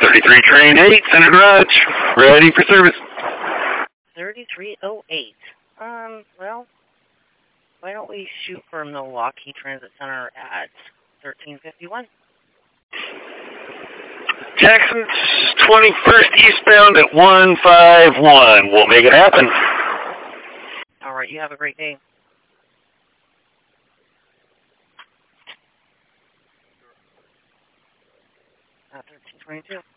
33 train 8, Center Garage, ready for service. 3308. Well, why don't we shoot for Milwaukee Transit Center at 1351? Jackson 21st eastbound at 151. We'll make it happen. All right, you have a great day. 1322.